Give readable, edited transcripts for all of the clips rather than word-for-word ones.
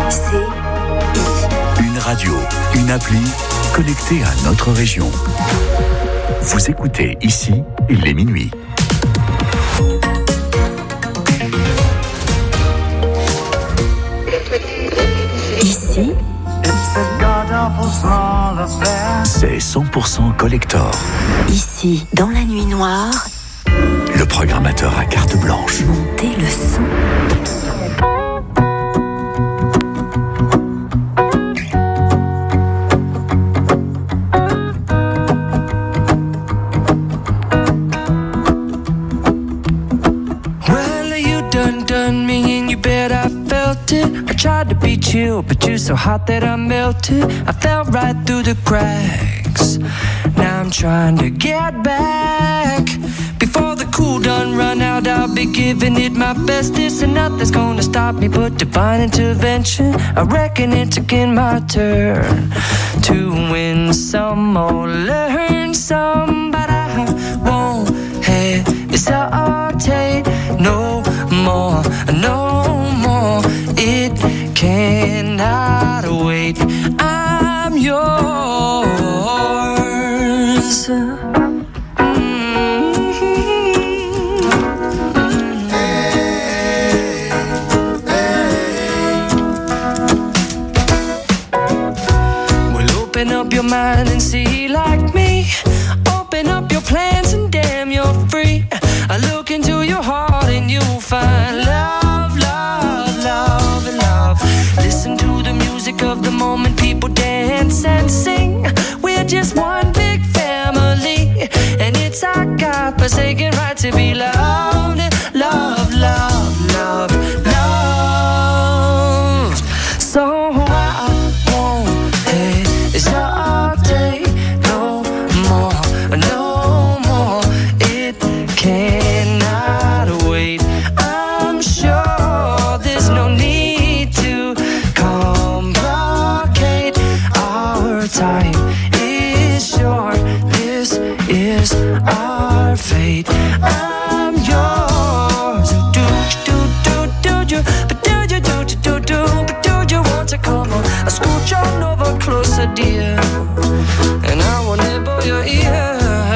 Une radio, une appli, connectée à notre région. Vous écoutez ici, il est minuit. Ici, c'est 100% collector. Ici, dans la nuit noire, le programmateur à carte blanche. Montez le son. Tried to be chill, but you're so hot that I melted. I fell right through the cracks. Now I'm trying to get back. Before the cool done run out, I'll be giving it my best. This and nothing's gonna stop me but divine intervention. I reckon it's again my turn to win some or learn some, but I won't hesitate no more, no more. It cannot wait. I'm yours. Well, open up your mind and see like me. Open up your plans and damn, you're free. I look into your heart and you'll find love, love, love, and love. Listen to the music of the moment, people dance and sing. We're just one big family, and it's our God-forsaken right to be loved. Love, love, love, love. So I won't hesitate no more, no more. It cannot wait. I'm sure there's no need to complicate. Our time is short. This is our fate. I'm yours. Do you? But do you want to come on? I scooch on over closer, dear, and I will nibble your ear.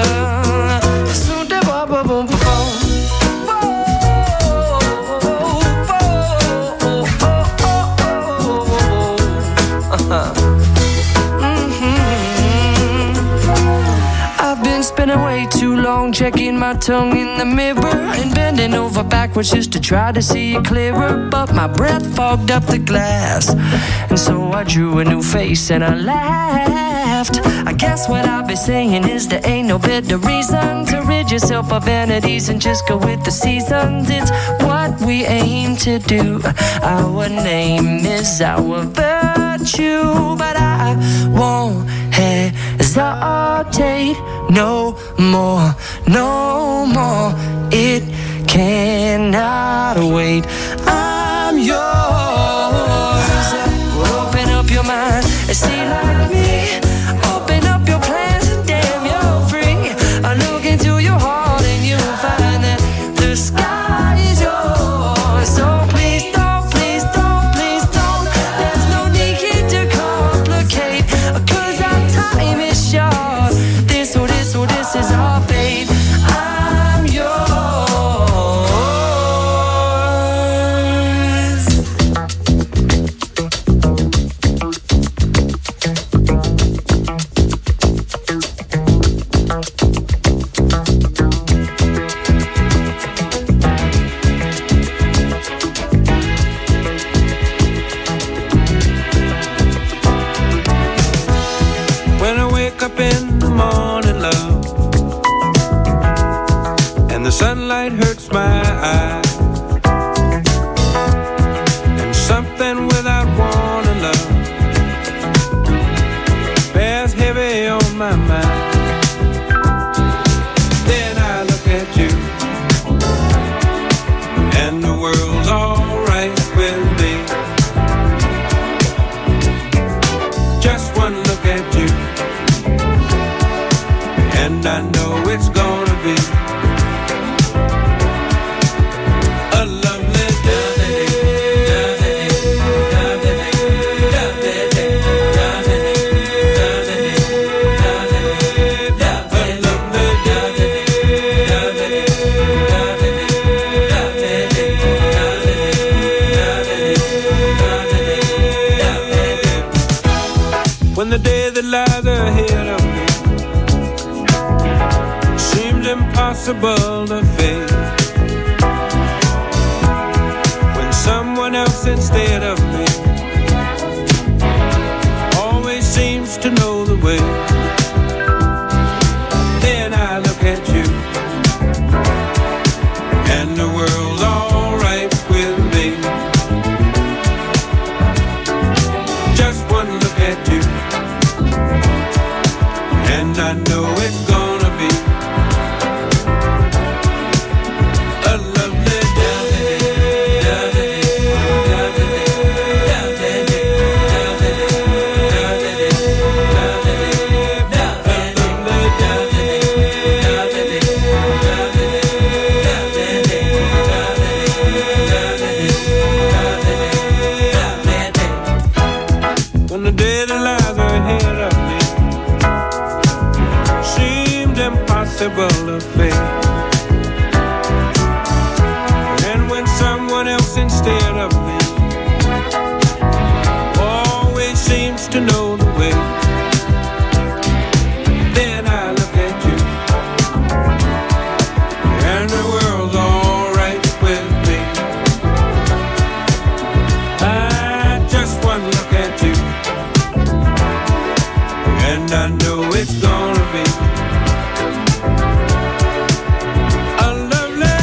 I've been spending way too long checking my tongue in the mirror and bending over backwards just to try to see it clearer, but my breath fogged up the glass, and so I drew a new face and I laughed. I guess what I've been saying is there ain't no better reason to rid yourself of vanities and just go with the seasons. It's what we aim to do. Our name is our virtue, but I won't hesitate no more, no more. It cannot wait. I'm yours. Open up your mind and see like me. Open up your plans and damn, you're free. I look into your heart and you'll find that the sky is yours. So please don't, please don't, please don't. There's no need to complicate, 'cause our time is short. This is our fate. I'm yours. impossible to fake. When someone else instead of me always seems to know the way, then I look at you and the world's all right with me. Just one look at you and I know it's gonna be a lovely day. When the day that lies ahead of me seemed impossible to face, and when someone else instead of me always seems to know the way, then I look at you and the world's all right with me. I just one look at you and I know it's gonna be a lovely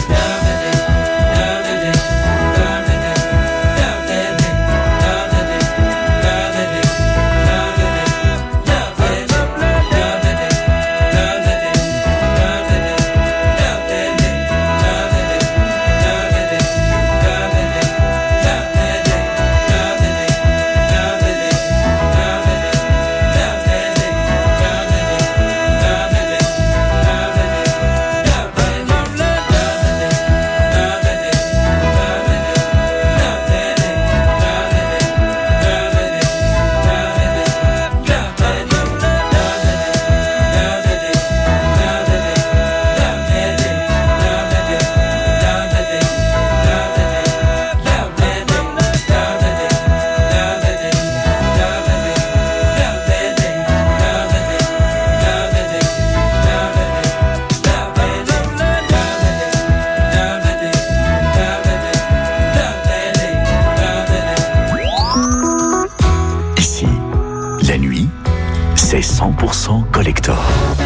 C'est 100% collector.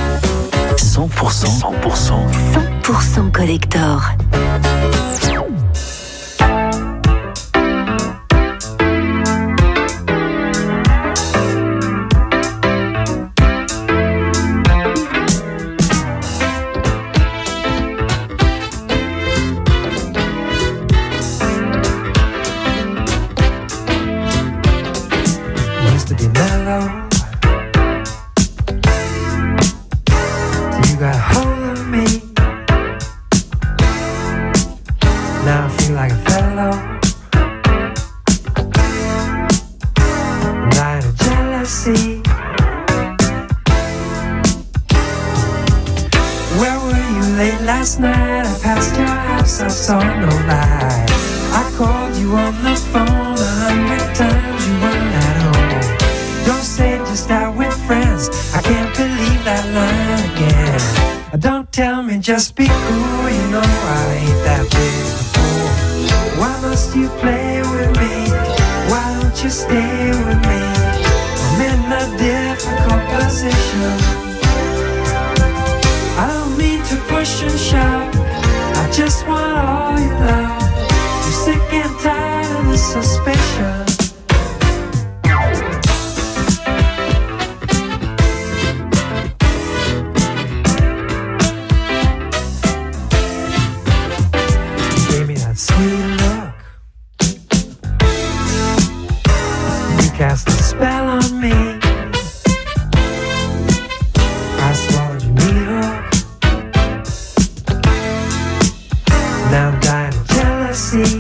100% collector. Last night I passed your house, I saw no light. I called you on the phone 100 times, you weren't at home. Don't say just out with friends, I can't believe that line again. Don't tell me just be cool, you know I ain't that big a fool. Why must you play with me? Why don't you stay with me? I'm in a difficult position. I don't mean to push and shout, I just want all your love. I'm sick and tired of this suspicion. You gave me that sweet look, you cast a spell on me. I swallowed your meat hook. Now I'm dying of jealousy.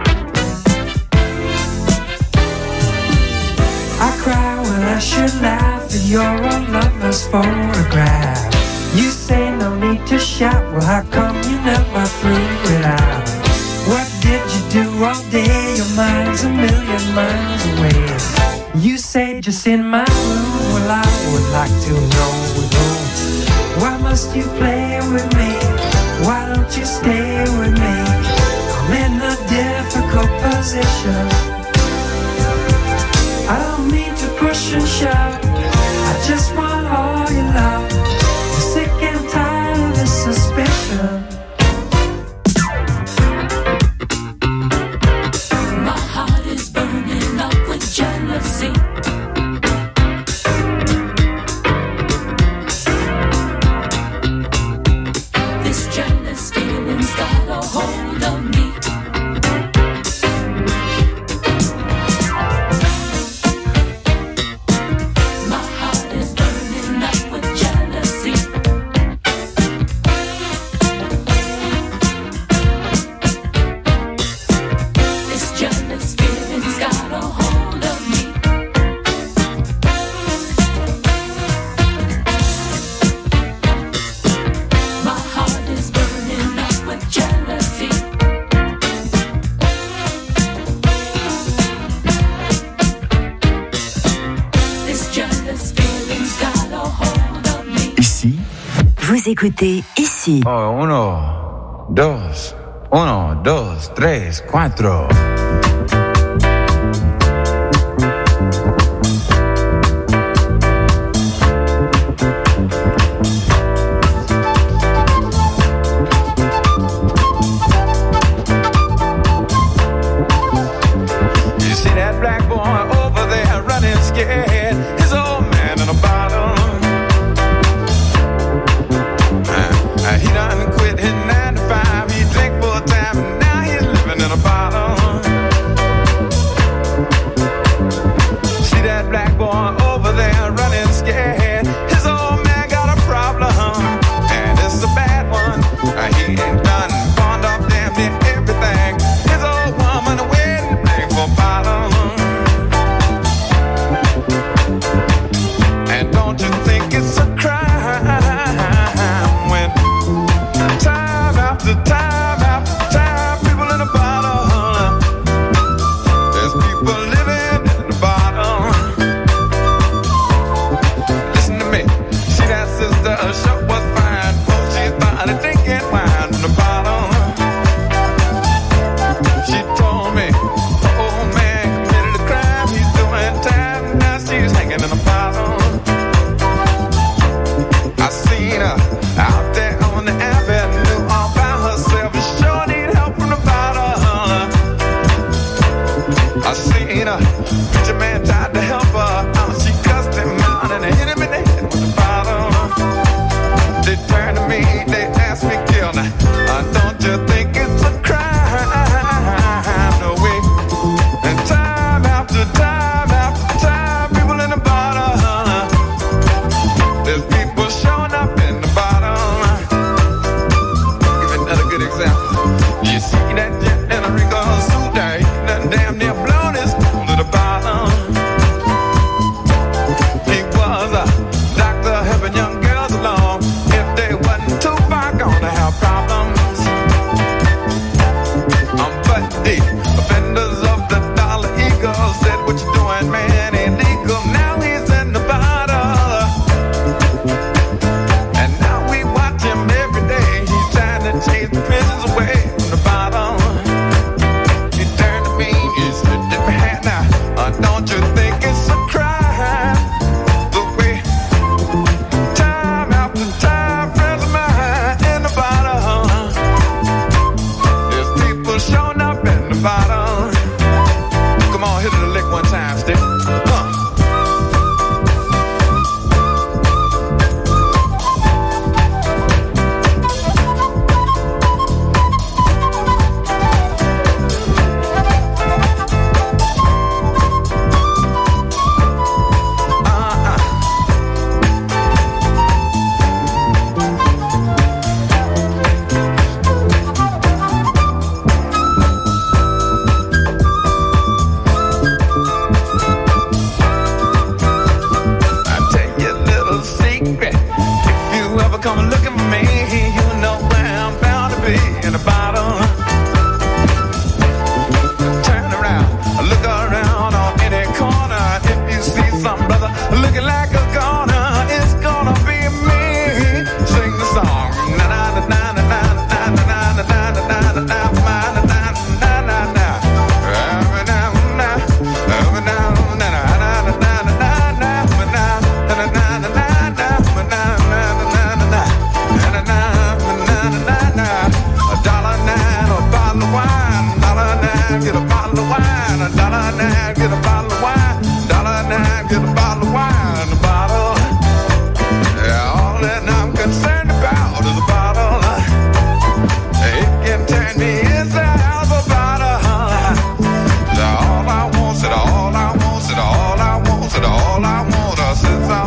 I cry when I should laugh at your old lover's photograph. You say no need to shout, well how come you never threw it out? What did you do all day? Your mind's a million miles away. You say just in my room, well I would like to know with whom. Why must you play with me? why don't you stay with me? I'm in a difficult position. I don't mean to push and shove, I just want all your love. I'm sick and tired of this suspicion. My heart is burning up with jealousy. This jealous feeling's got a hold of me. My heart is burning up with jealousy. This jealous feeling's got a hold of me. My heart is burning up with jealousy. This jealous feeling's got a hold of me. Ici, Vous écoutez ici. Oh, 1, 2, 1, 2, 3, 4. You see that black boy over there running scared? His old man in a bottle. He done quit his 9 to 5. He drink full time and now he's living in a bottle. See that black boy over there running scared? His old man got a problem, and it's a bad one. He ain't done pawned off damn near everything. His old woman waiting for a bottle. And don't you think it's a crime when time after time after time people in the bottle? There's people living in the bottle. Listen to me. See that sister, her show was fine. Oh, she started drinking wine from the bottle. She told me, the old man committed a crime. He's doing time. Now she's hanging in a bottle. I seen her out there on the avenue all by herself. She sure need help from the bottle. I seen her, preacher man tried to help her out. She cussed him out and hit him in the head with the bottle. They turned to me, they asked me, kill now. Don't you think it's a crime? No way. And time after time after time, people in the bottle. There's people showing up in the bottle. Give another good example. You see that jet in a Rico suit there, he done damn near blown his cool to the bottom. He was a doctor helping young girls along. If they wasn't too far gone to have problems. But the offenders of the dollar eagle said, what you doing, man, illegal. Now he's in the bottle. And now we watch him every day. He's trying to chase the prisons away from the bottom. He turned to me, he said, man, now, don't you think it's a crime? The way time after time, friends of mine in the bottom. There's people showing up in the bottom. Come on, hit it a lick one time, stick.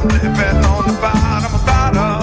living on the bottom of the bottle.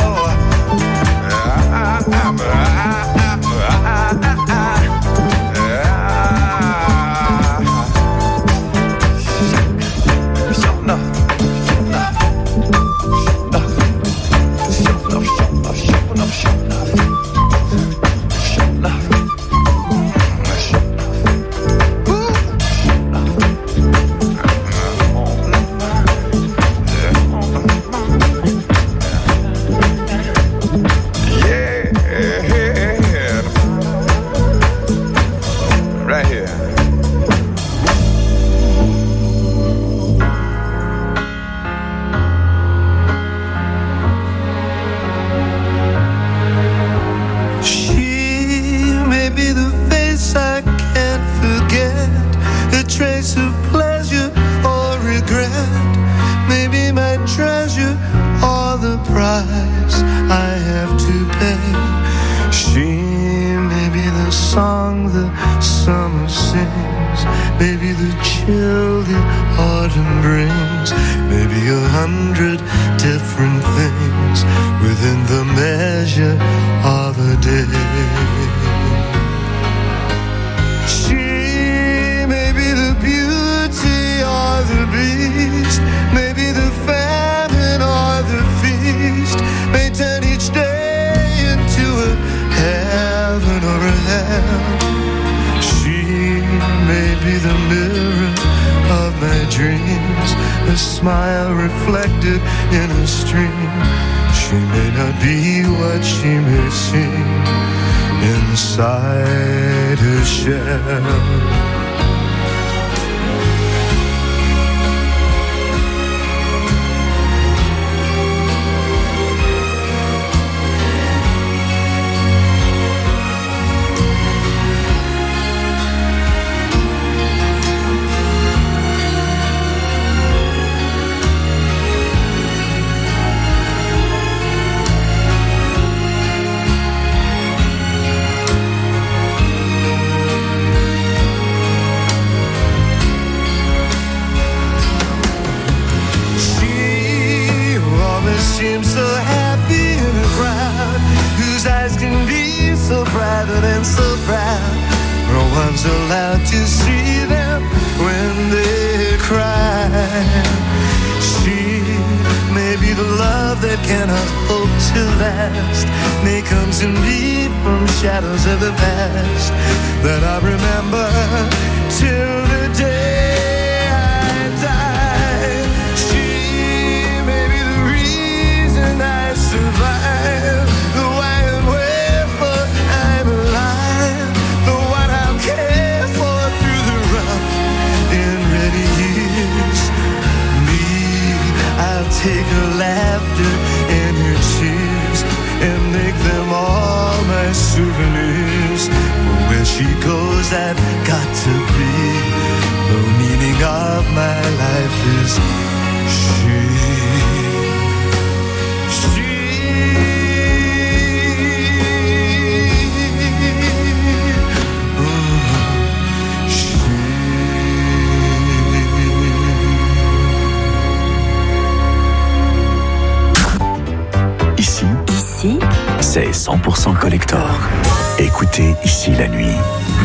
C'est 100% collector. Écoutez ici la nuit.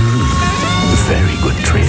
Very good trip.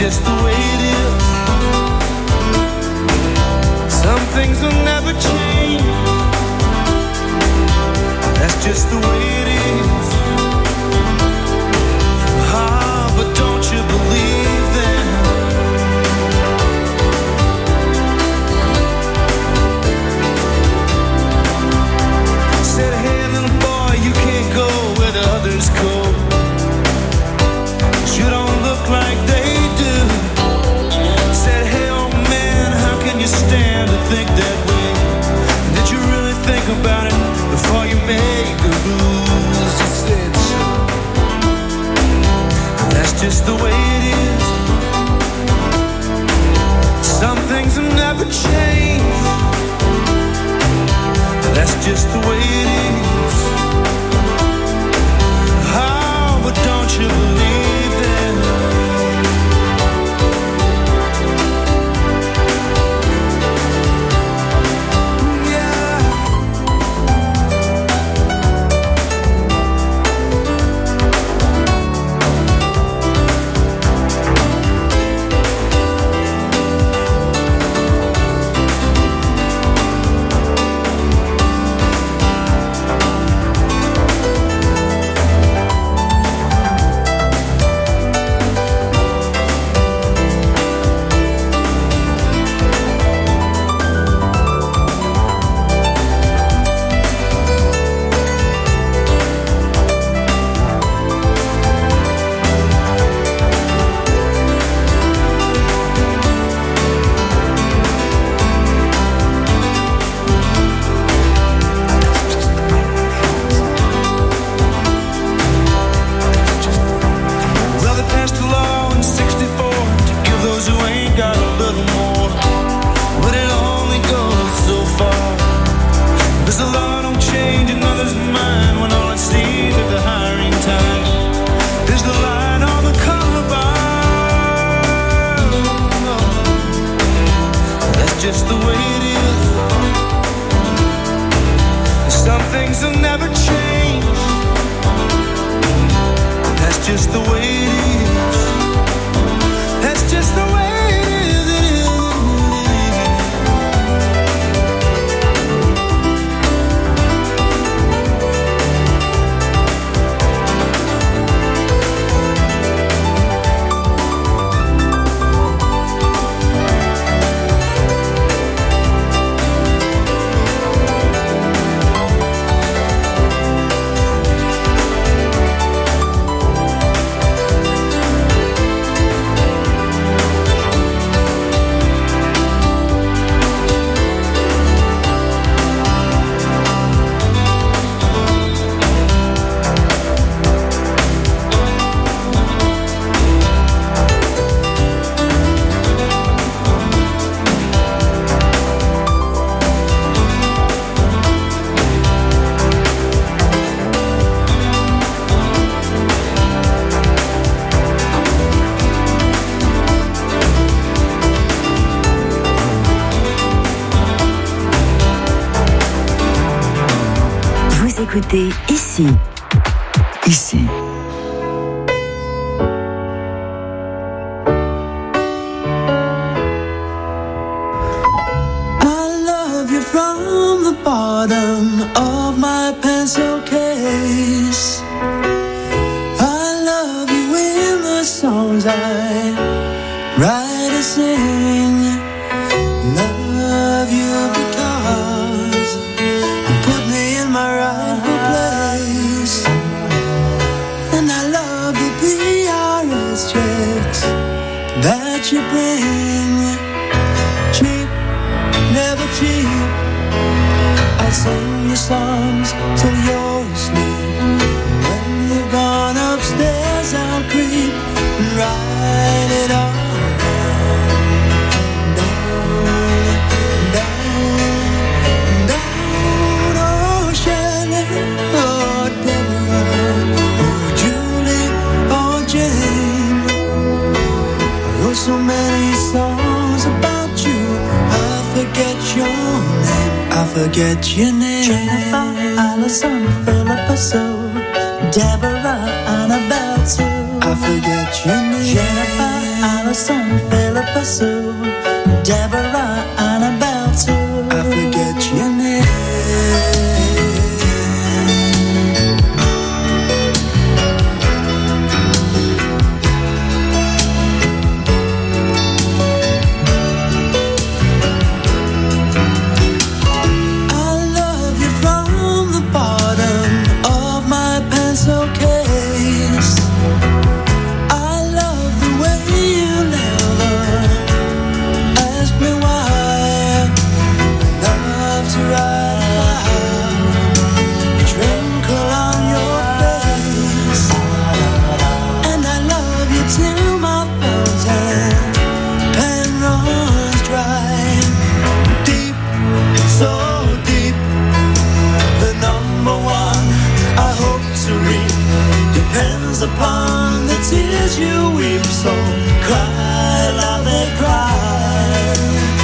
just the way it is. Some things will never change. That's just the way it is. Ah, but don't you believe them? Said, hey little boy, you can't go where the others go. You don't look like they do. Said, hey old man, how can you stand to think that way? Did you really think about it before you make the rules? He said so. That's just the way it is. Some things will never change. That's just the way it is. Oh, but don't you believe it? Écoutez ici. Ici. I love you from the bottom of my pencil case. I love you in the songs I write and sing. Love you because you put me in my rightful place. And I love the PRS checks that you bring. Cheap, never cheap. I'll sing your songs till you're asleep. When you've gone upstairs, I'll creep and write it all. So many songs about you, I forget your name, I forget your name. Jennifer, Allison, Philippa Sue, Deborah, Annabelle Sue. I I forget your name. Jennifer, Allison, Philippa Sue, Deborah, Annabelle too. I forget your name. Upon the tears you weep, so cry, love it, cry,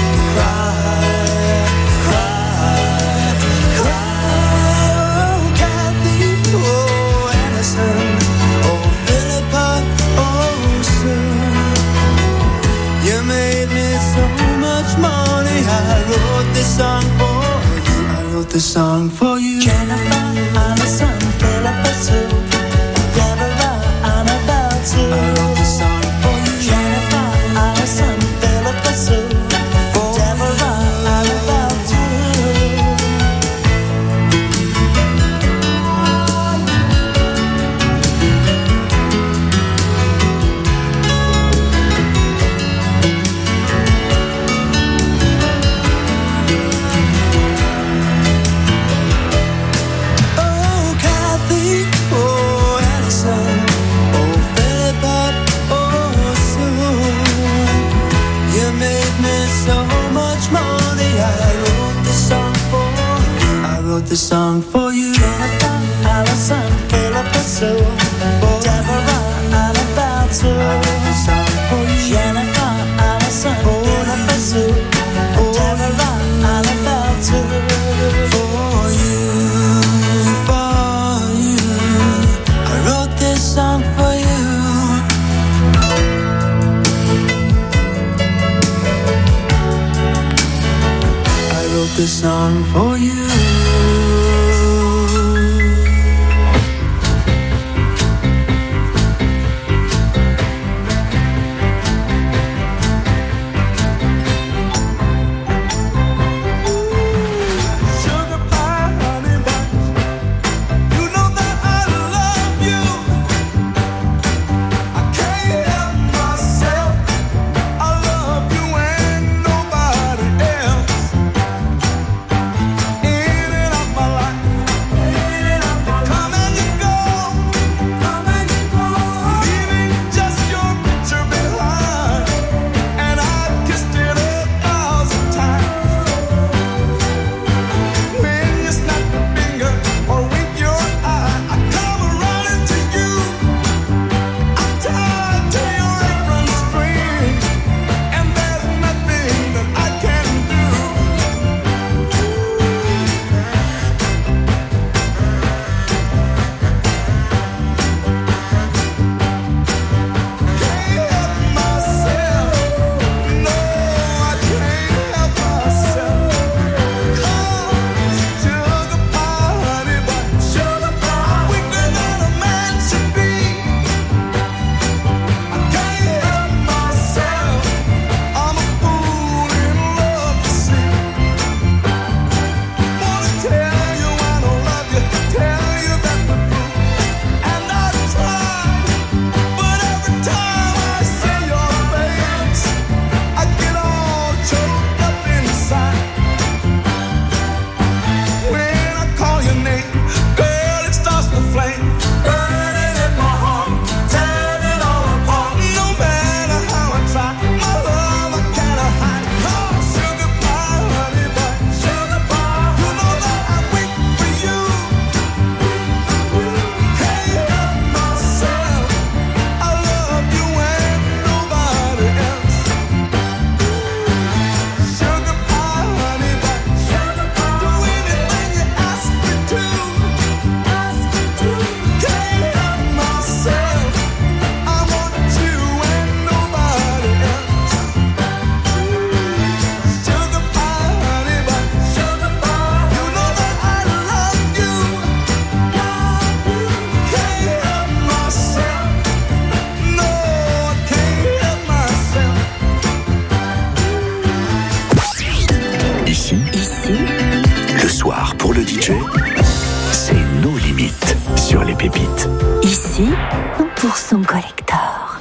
cry, cry, cry. Oh, Kathy, oh, Allison, oh, Philippa, oh, Sue. You made me so much money. I wrote this song for you. I wrote this song for you. Jennifer, Allison, Philippa, Sue. I wrote the song for you. Jennifer, Allison, Philippa Sue, Deborah, Annabelle Oh, Kathy, oh, Allison, the song for you. Jennifer, Allison, Philippa Sue, Deborah, Annabelle too. I wrote the song for you. Jennifer, Allison, Philippa Sue, Deborah, Annabelle too. For you, I wrote this song for you. I wrote this song for you. Son collector.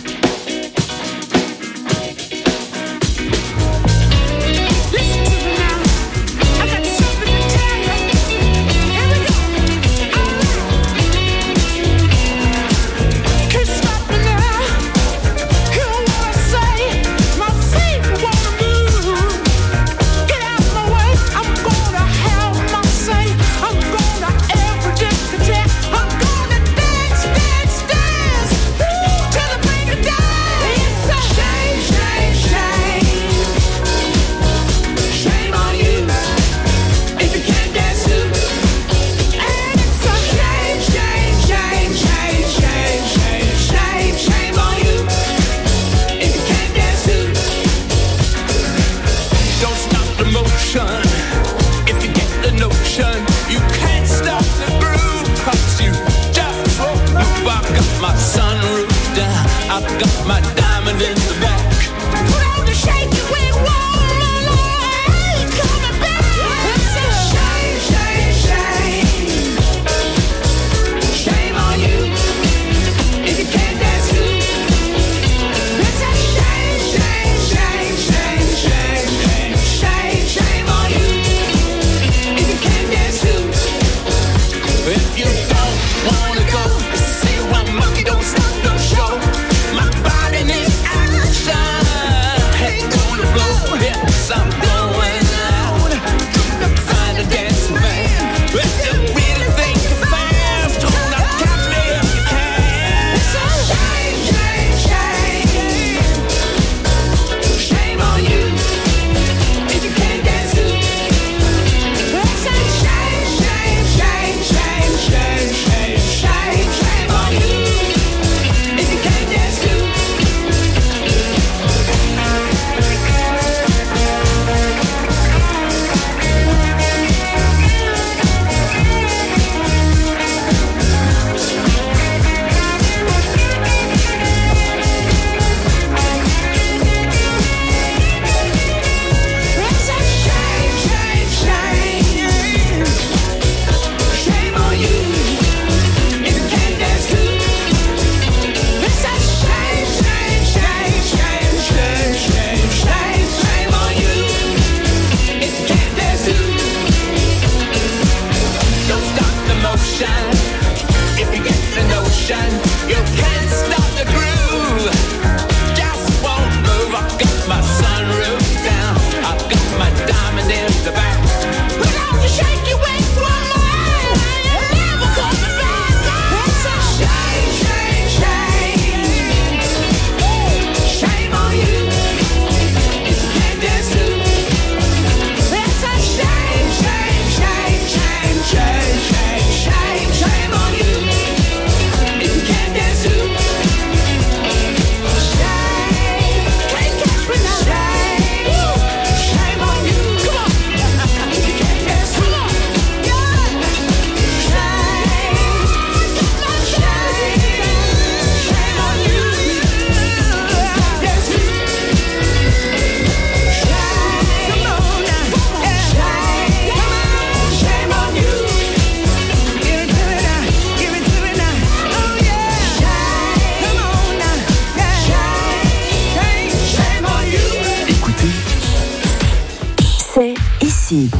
ici.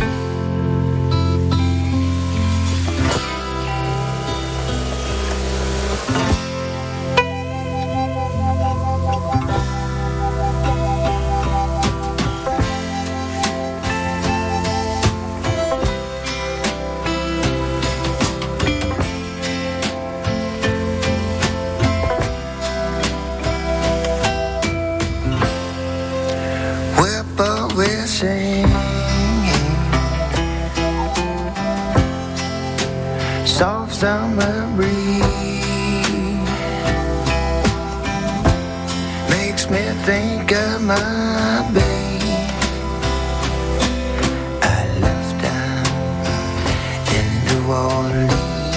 Summer breeze makes me think of my babe. I left down in New Orleans.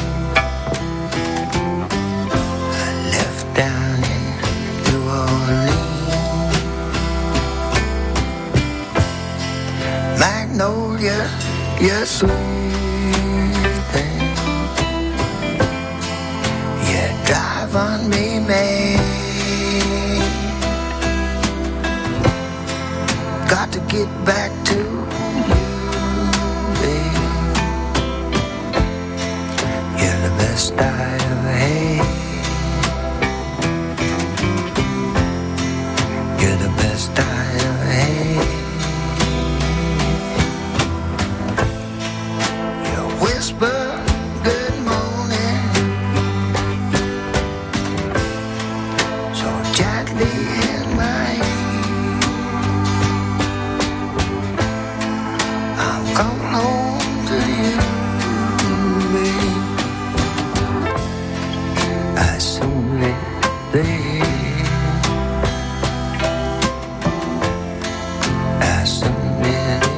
I left down in New Orleans. Magnolia, you're sweet. Drive on get back to you, babe. You're the best I ever had. You're the best I ever had. You whisper good morning so gently in my ear. I'm coming home to you, babe. I soon live there. I soon live there.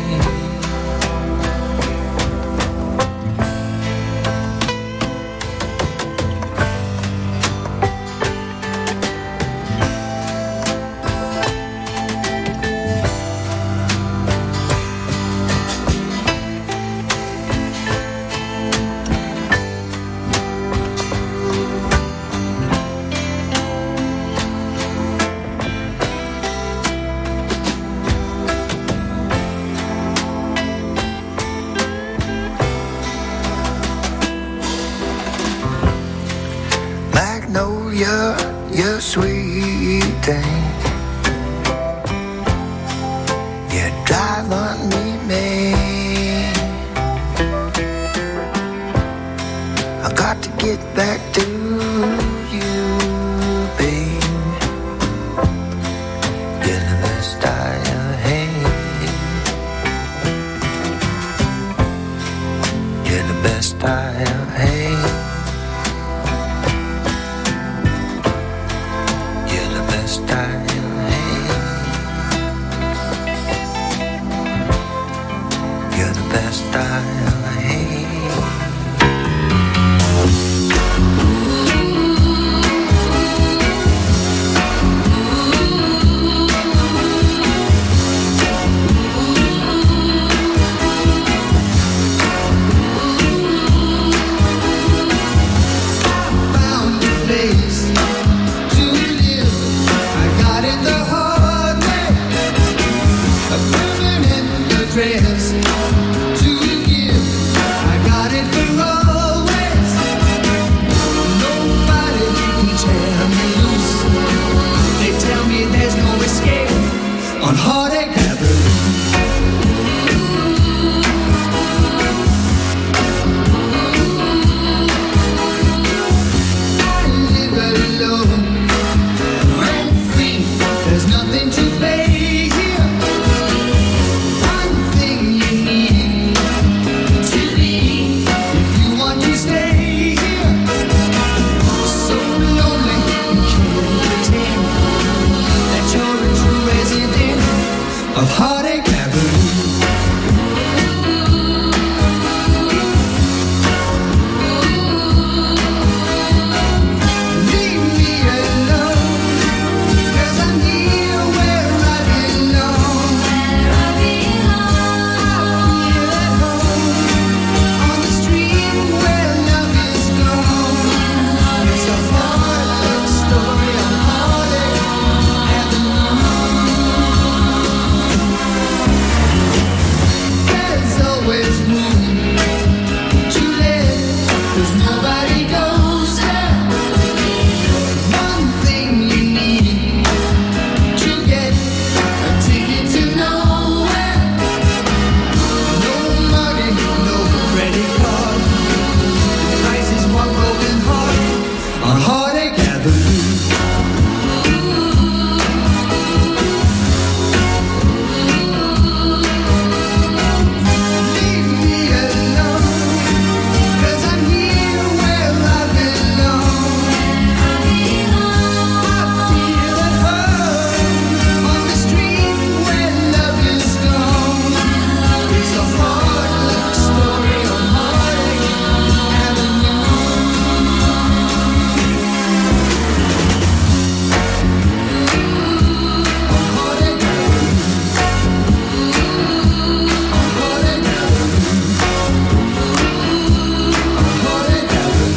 Magnolia, you're sweet thing. You're driving me mad. I got to get back to you, babe. You're the best I ever had. You're the best I ever had. You're the best I ever had. You're the best I ever had. Found a place to live. I got it the hard way. A permanent address to give. I got it for always. Nobody can tear me loose. They tell me there's no escape on Heartache Avenue. I live alone, rent free. There's nothing to pay here. One thing you need to leave if you want to stay here. So lonely you can't pretend that you're a true resident of Heartache Avenue. Leave me alone, 'cause I'm here where I belong. I feel at home on the street where love is gone. It's a hard story of Heartache Avenue. There's always room to live, 'cause nobody goes there. One thing you need to get a ticket to nowhere. No money, no credit card. Price is one broken heart on Heartache Avenue. Leave me alone, 'cause I'm here where I belong. I feel at home on the street where love is gone. It's a hard story on Heartache Avenue. On Heartache Avenue. On Heartache Avenue. On Heartache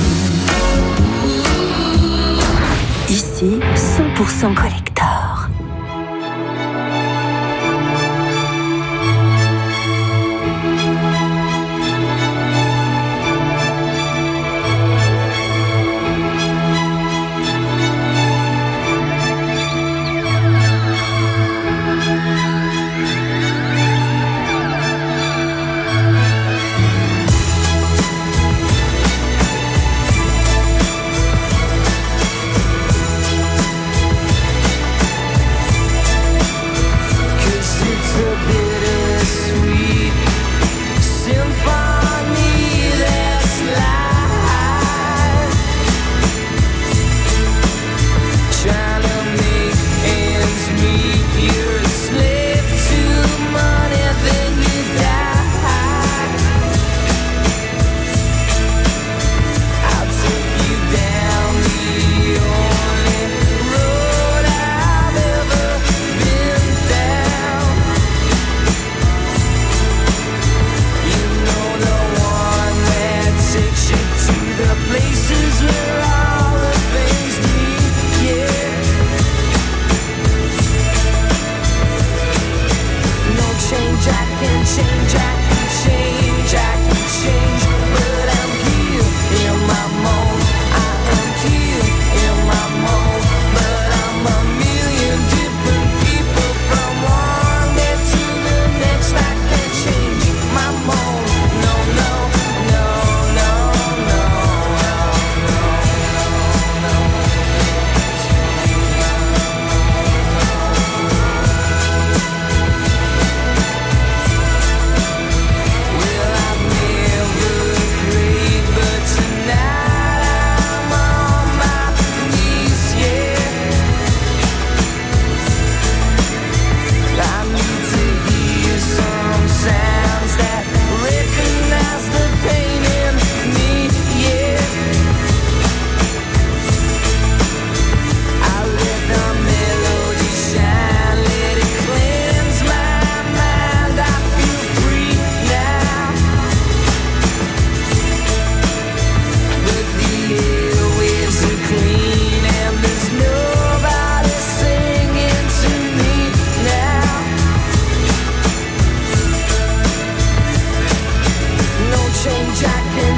Avenue. Ici, 100% collector.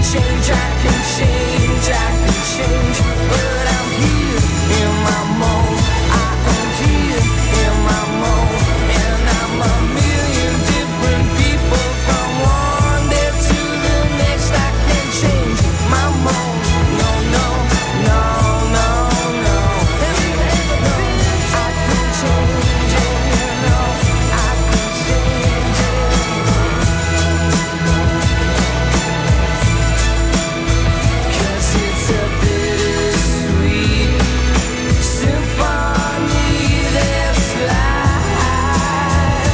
change, I can change, I can change. But I'm here in my mode. I am here in my mode. And I'm a million different people from one day to the next. I can change my mode. No, no, no, no, no. Have you ever been? I can change it, you know. I can change it. 'Cause it's a bittersweet symphony that's life.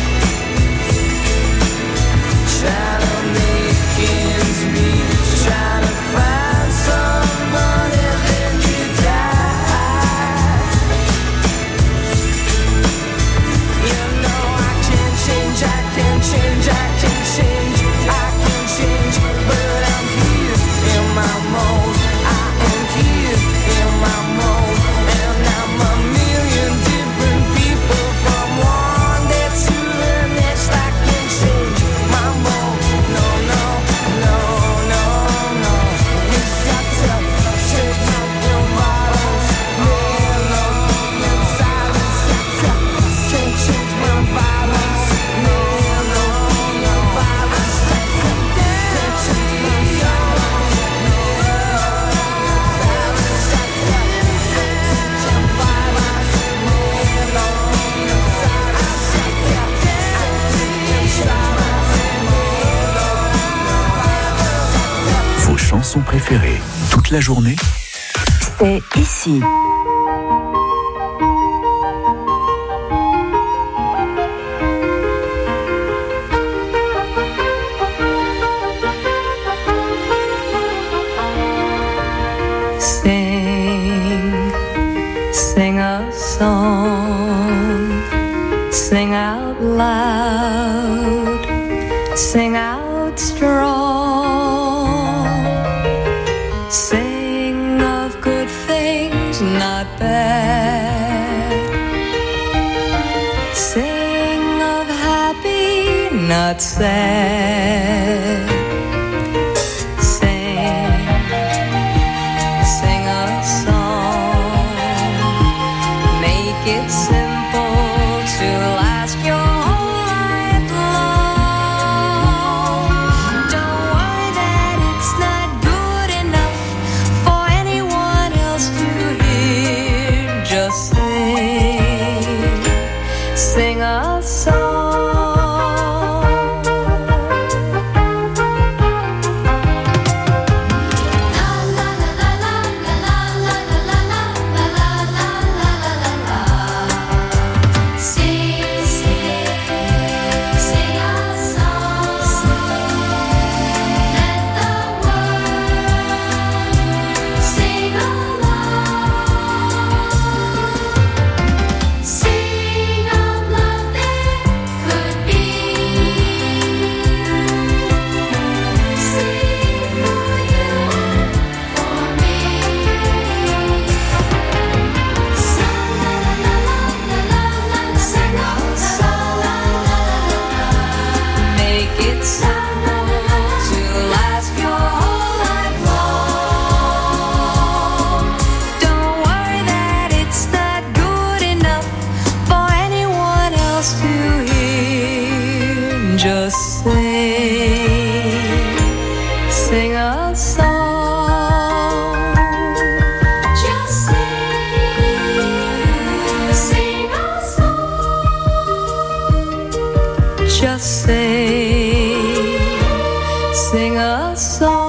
Trying to make ends meet, trying to find someone and then you die. You know I can change, I can change, I can change, I can change. But I'm here in my mode. I am here in my mode. And I'm a million different people from one day to the next. I can change my mode. No, no, no, no, no. It's got to change your models. Man, no, in silence. Can't change my violence. Man, no, no, violence. Can't change my violence. Vos chansons préférées, toute la journée, C'est ici. Sing, sing a song, sing out loud, sing out strong, sing of good things, not bad, sing of happy, not sad. Sing a song, make it simple to last your whole life long. Don't worry that it's not good enough for anyone else to hear. Just sing, sing a song. Make it simple to last your whole life long. Don't worry that it's not good enough for anyone else to hear. Just sing, sing a song. Just sing a song. Just sing a song.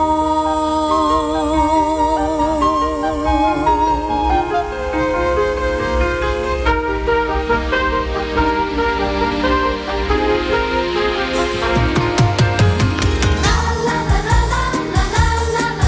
La la la la la la la la la.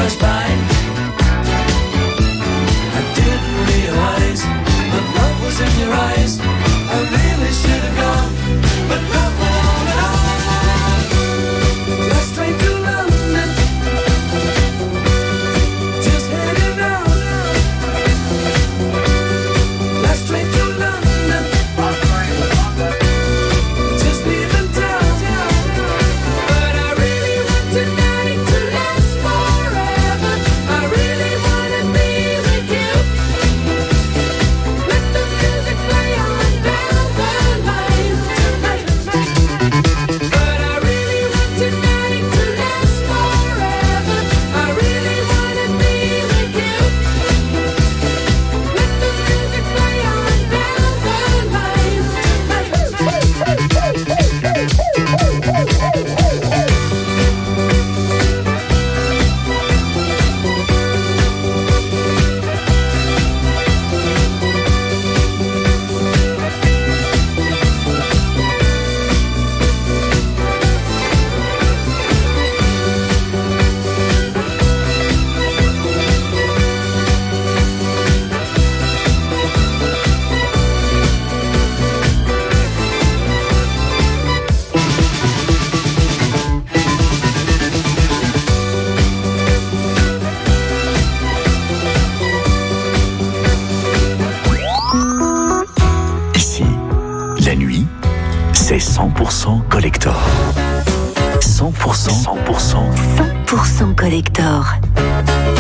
flashed by. I didn't realize that love was in your eyes. I really should have gone, but not on at all. Last train to London, just heading out. Last train to London, just leaving town. But I really want tonight to last forever. I really wanna be with you. Let the music play on down the line tonight. But I really want tonight to last forever. I really wanna be with you. Let the music play on down the line Ici, la nuit, c'est 100% collector. 100% 100% collector.